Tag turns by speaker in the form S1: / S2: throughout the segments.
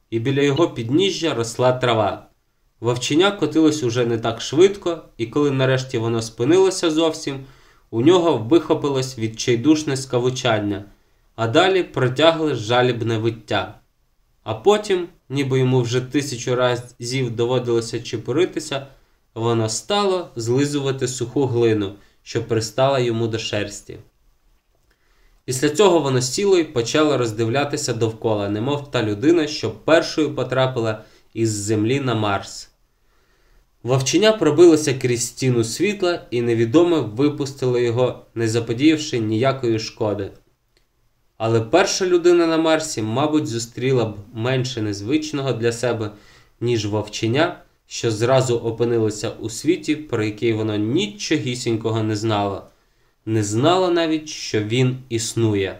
S1: і біля його підніжжя росла трава. Вовченя котилось уже не так швидко, і коли нарешті воно спинилося зовсім, у нього вихопилось відчайдушне скавучання, а далі протягле жалібне виття. А потім, ніби йому вже 1000 разів доводилося чепуритися, воно стало злизувати суху глину, що пристала йому до шерсті. Після цього воно сіло і почало роздивлятися довкола, немов та людина, що першою потрапила із землі на Марс. Вовченя пробилося крізь стіну світла, і невідоме випустило його, не заподіявши ніякої шкоди. Але перша людина на Марсі, мабуть, зустріла б менше незвичного для себе, ніж вовченя, що зразу опинилося у світі, про який воно нічогісінького не знало. Не знало навіть, що він існує.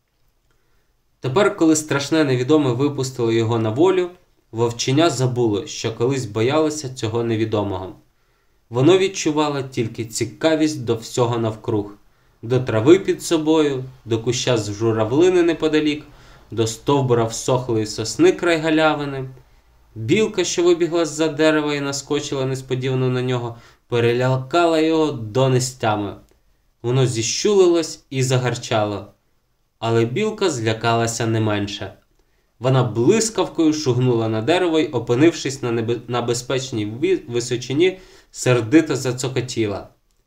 S1: Тепер, коли страшне невідоме випустило його на волю, вовченя забуло, що колись боялося цього невідомого. Воно відчувало тільки цікавість до всього навкруг. До трави під собою, до куща з журавлини неподалік, до стовбура всохлої сосни край галявини. Білка, що вибігла з-за дерева і наскочила несподівано на нього, перелякала його до нестями. Воно зіщулилось і загарчало. Але білка злякалася не менше. Вона блискавкою шугнула на дерево й, опинившись на безпечній височині, сердито зацокотіла.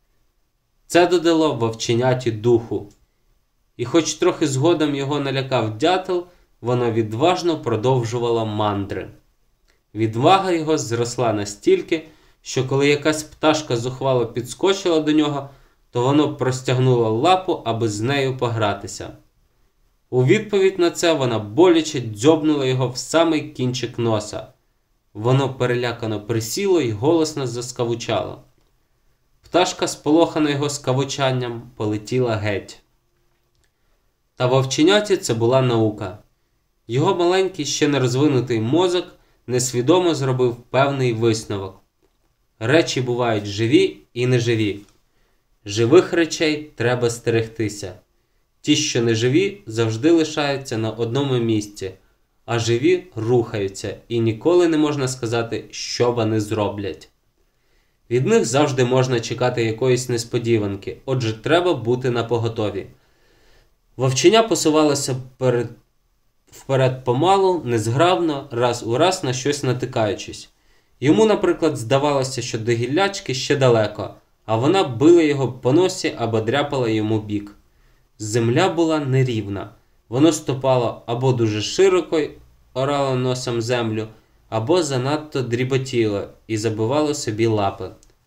S1: Це додало вовченяті духу. І хоч трохи згодом його налякав дятел, воно відважно продовжувало мандри. Відвага його зросла настільки, що коли якась пташка зухвало підскочила до нього, то воно простягнуло лапу, аби з нею погратися. У відповідь на це вона боляче дзьобнула його в самий кінчик носа. Воно перелякано присіло й голосно заскавучало. Пташка, сполохана його скавучанням, полетіла геть. Та вовченяті це була наука. Його маленький, ще не розвинутий мозок несвідомо зробив певний висновок. Речі бувають живі і неживі. Живих речей треба стерегтися. Ті, що неживі, завжди лишаються на одному місці, а живі рухаються, і ніколи не можна сказати, що вони зроблять. Від них завжди можна чекати якоїсь несподіванки, отже треба бути напоготові. Вовченя посувалося вперед помалу, незграбно, раз у раз на щось натикаючись. Йому, наприклад, здавалося, що до гіллячки ще далеко, а вона била його по носі або дряпала йому бік. Земля була нерівна. Воно ступало або дуже широко й орало носом землю, або занадто дріботіло і забивало собі лапи.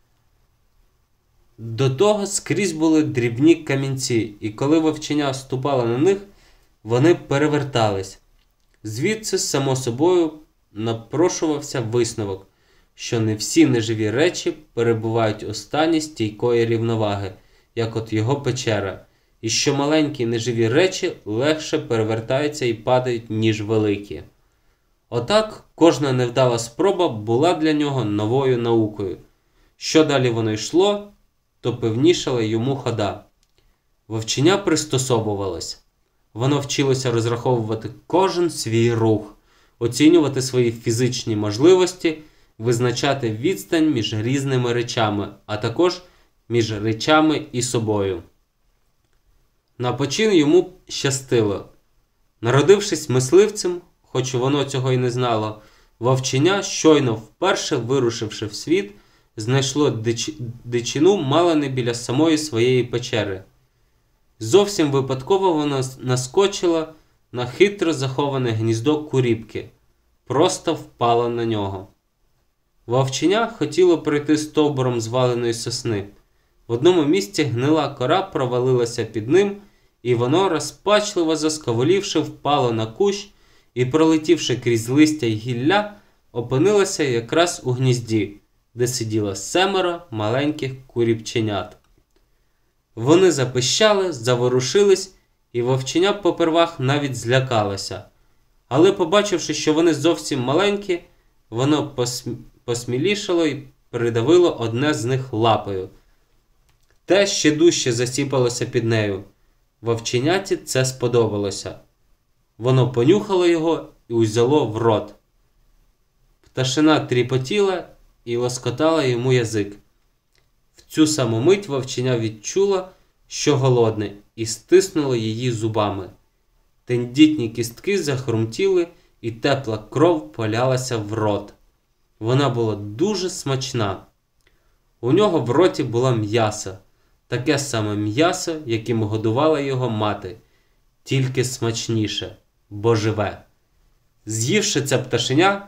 S1: До того скрізь були дрібні камінці, і коли вовченя ступало на них, вони перевертались. Звідси, само собою, напрошувався висновок, що не всі неживі речі перебувають у стані стійкої рівноваги, як от його печера, і що маленькі неживі речі легше перевертаються і падають, ніж великі. Отак, кожна невдала спроба була для нього новою наукою. Що далі воно йшло, то певнішала йому хода. Вовченя пристосовувалось. Воно вчилося розраховувати кожен свій рух, оцінювати свої фізичні можливості, визначати відстань між різними речами, а також між речами і собою. На почин йому щастило. Народившись мисливцем, хоч воно цього й не знало, вовченя, щойно вперше вирушивши в світ, знайшло дичину мало не біля самої своєї печери. Зовсім випадково воно наскочило на хитро заховане гніздо куріпки. Просто впало на нього. Вовченя хотіло пройти стовбуром зваленої сосни. В одному місці гнила кора провалилася під ним, і воно, розпачливо заскавулівши, впало на кущ і, пролетівши крізь листя й гілля, опинилося якраз у гнізді, де сиділо 7 маленьких куріпченят. Вони запищали, заворушились, і вовченя попервах навіть злякалося. Але, побачивши, що вони зовсім маленькі, воно посмілішало і придавило одне з них лапою. Те ще дужче засіпалося під нею. Вовченяті це сподобалося. Воно понюхало його і узяло в рот. Пташина тріпотіла і лоскотала йому язик. В цю саму мить вовченя відчула, що голодне, і стиснуло її зубами. Тендітні кістки захрумтіли, і тепла кров полялася в рот. Вона була дуже смачна. У нього в роті було м'ясо, таке саме м'ясо, яким годувала його мати, тільки смачніше, бо живе. З'ївши це пташеня,